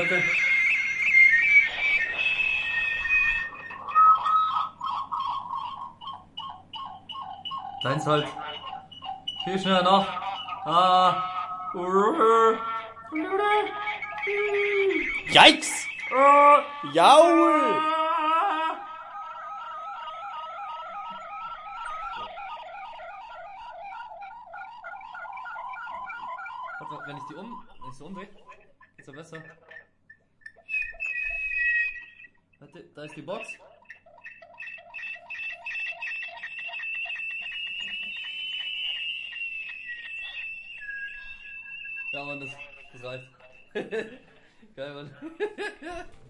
Leute. Deins halt. Viel schneller noch. Yikes! Jaul! Wenn ich so umdrehe, ist er besser. Warte, da ist die Box. Ja, Mann, das reicht. Geil, Mann.